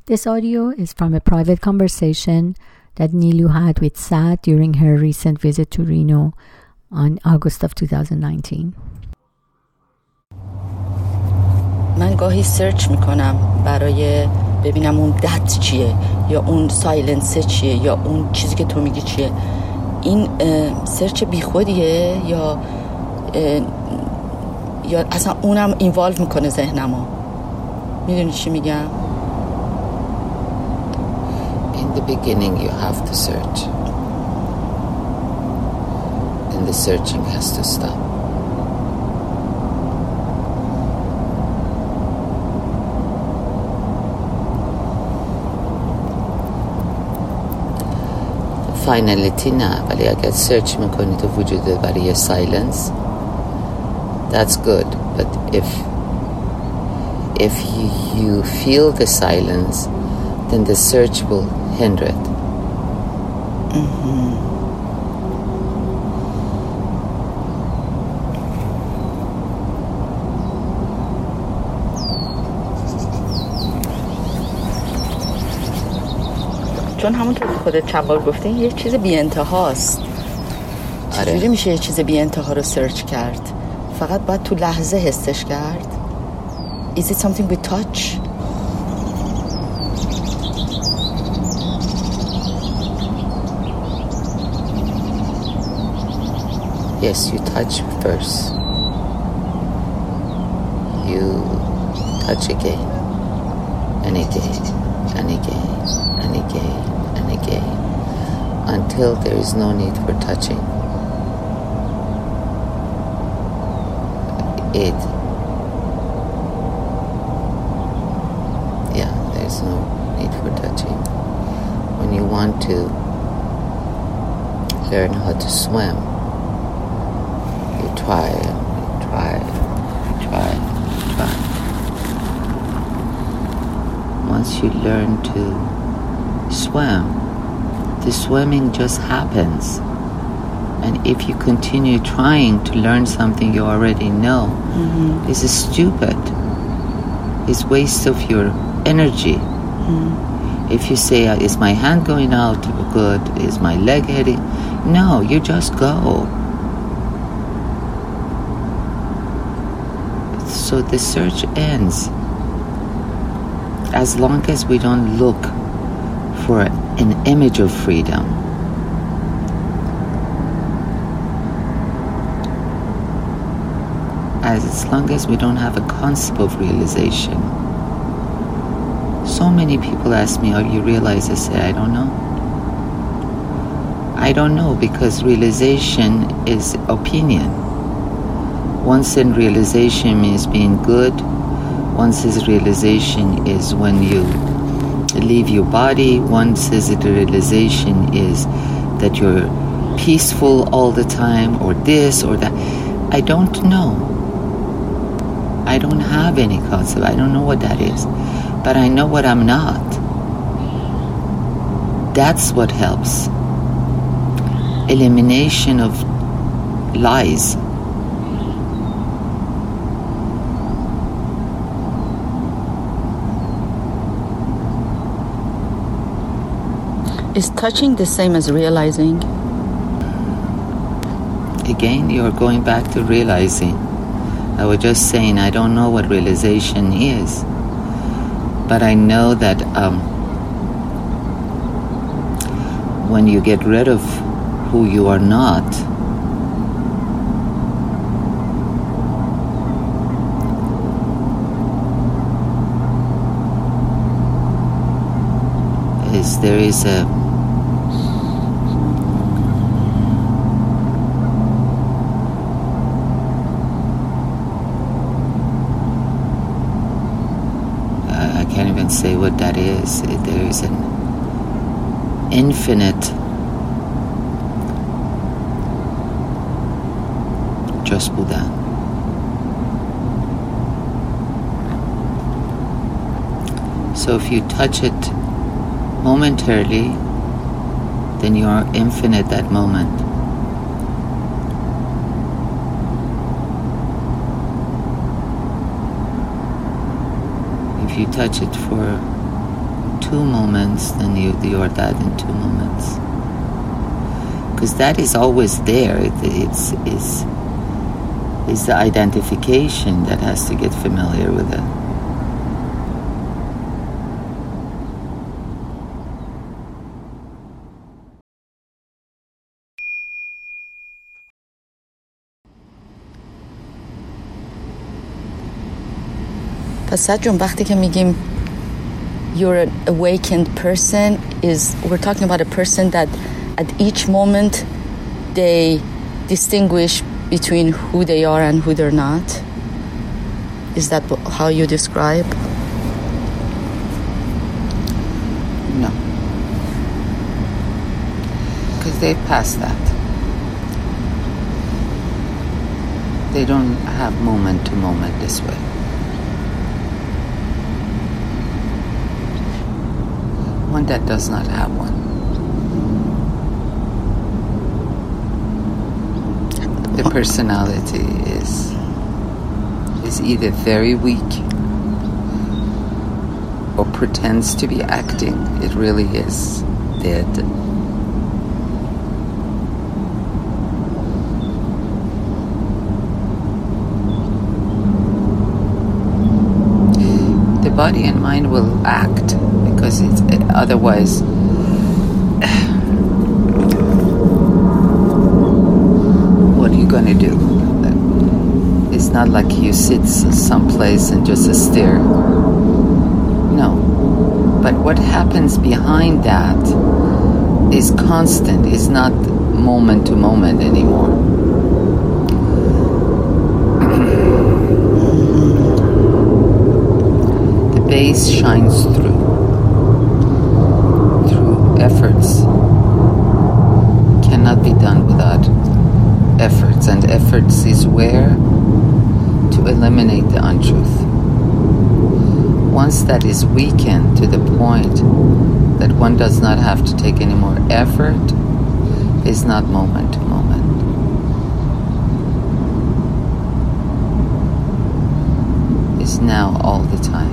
This audio is from a private conversation that Nilu had with Saad during her recent visit to Reno on August of 2019. من گاهی سرچ میکنم برای ببینم اون دت چیه یا اون سایلنس چیه یا اون چیزی که تو میگی چیه. این سرچ بیخودیه یا اصلا اونم اینوالو میکنه ذهنمو. میدونی چی میگم؟ In the beginning you have to search. And the searching has to stop. فاینالیتی نه، ولی اگر سرچ میکنی تو وجود برای سایلنس that's good, but if you feel the silence then the search will hinder it. چون همونطور که خودت چند گفته یه چیز بی انتهاست. چجوری میشه یه چیز بی انتها رو سرچ کرد؟ فقط باید تو لحظه حسش کرد. Is it something we touch? Yes, you touch first. You touch again and again and again and again and again until there is no need for touching. There's no need for touching. When you want to learn how to swim, you try. Once you learn to swim, the swimming just happens. And if you continue trying to learn something you already know, it's stupid. It's waste of your energy. If you say, is my hand going out good? Is my leg heading? No, you just go. So the search ends as long as we don't look for an image of freedom. As long as we don't have a concept of realization. So many people ask me, "Are you realized?" I say, I don't know. I don't know, because realization is opinion. Once in realization means being good. Once is realization is when you leave your body. Once is the realization is that you're peaceful all the time, or this or that. I don't know. I don't have any concept. I don't know what that is. But I know what I'm not. That's what helps. Elimination of lies. Is touching the same as realizing? Again, you're going back to realizing. I was just saying I don't know what realization is. But I know that when you get rid of who you are not, there is a I can't even say what that is. There is an infinite just Buddha. So if you touch it momentarily, then you are infinite that moment. If you touch it for 2 moments, then you are that in 2 moments. Because that is always there. It's the identification that has to get familiar with it. پس سعد جون وقتی که میگیم you're an awakened person, we're talking about a person that at each moment they distinguish between who they are and who they're not. Is that how you describe? No. Because they've passed that. They don't have moment to moment this way. One that does not have one. The personality is either very weak or pretends to be acting. It really is dead. The body and mind will act because it's otherwise what are you going to do? It's not like you sit someplace and just stare. No. But what happens behind that is constant. It's not moment to moment anymore. The base shines through efforts. Cannot be done without efforts, and efforts is where to eliminate the untruth. Once that is weakened to the point that one does not have to take any more effort, is not moment to moment. Is now all the time.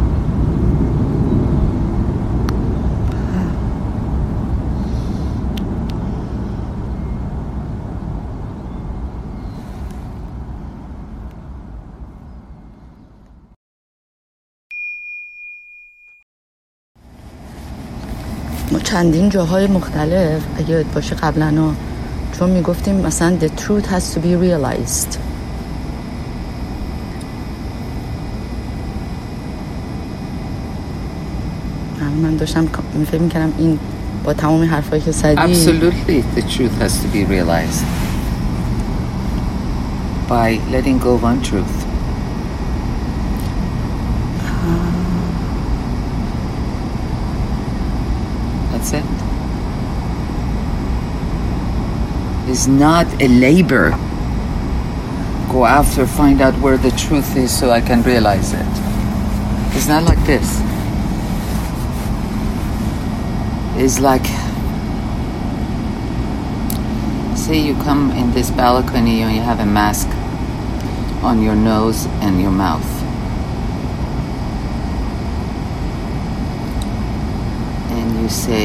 ما چندین جاهای مختلف اگه یاد باشه قبلا چون میگفتیم مثلا the truth has to be realized. من داشتم فکر می‌کردم این با تمام حرفایی که زدی Absolutely, the truth has to be realized by letting go of untruth. That's it. It's not a labor. Go after, find out where the truth is so I can realize it. It's not like this. It's like, say you come in this balcony and you have a mask on your nose and your mouth. You say,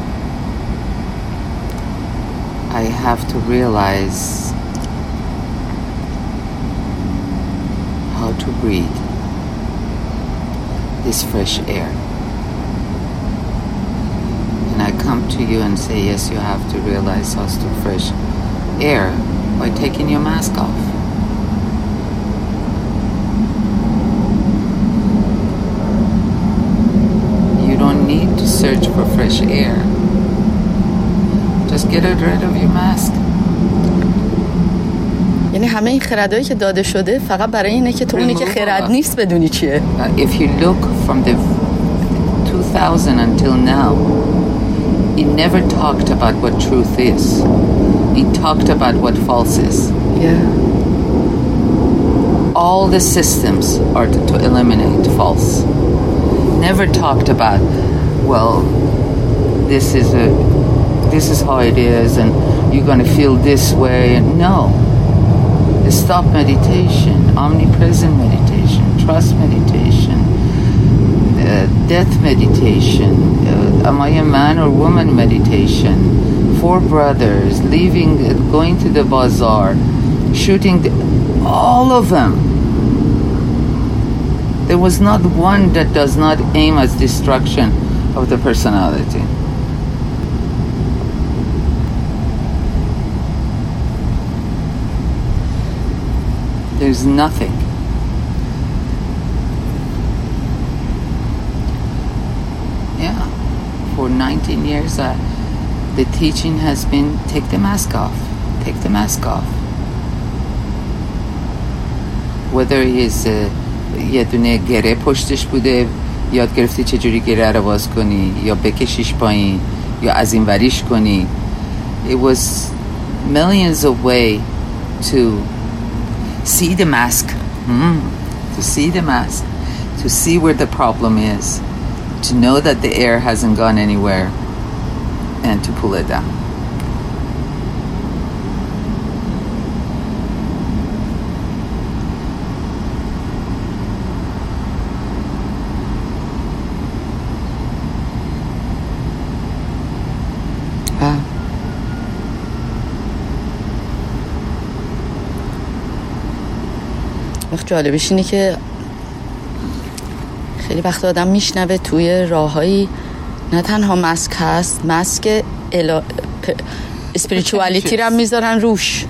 I have to realize how to breathe this fresh air. And I come to you and say, yes, you have to realize how to fresh air by taking your mask off. Need to search for fresh air. Just get rid of your mask. یعنی همه این خردایی که داده شده فقط برای اینه که تو اونی که خرد نیست بدونی چیه. If you look from the 2000 until now, it never talked about what truth is. It talked about what false is. Yeah. All the systems are to eliminate false. Never talked about, well, this is how it is and you're going to feel this way. And no. Stop meditation, omnipresent meditation, trust meditation, death meditation, am I a man or woman meditation, 4 brothers, leaving, going to the bazaar, shooting, all of them. There was not one that does not aim at destruction of the personality. There's nothing. Yeah, for 19 years the teaching has been take the mask off, take the mask off. Whether he's یه دونه گره پشتش بوده، یاد گرفتی چجوری گره رو باز کنی یا بکشیش پایین یا از این وریش کنی. It was millions of ways to see the mask, to see the mask, to see where the problem is, to know that the air hasn't gone anywhere, and to pull it down. جالبش اینه که خیلی وقت آدم میشنوه توی راههایی نه تنها مسک هست، مسک اسپریچوالیتی رو هم میذارن روش.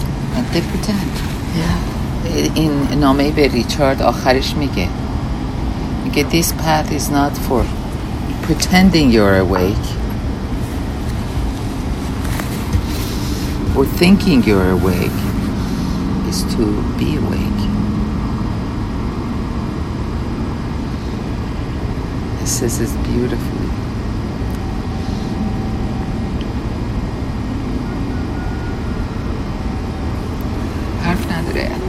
این نامه به ریچارد آخرش میگه this path is not for pretending you're awake or thinking you're awake, is to be awake. It says it beautifully. حرف نداره.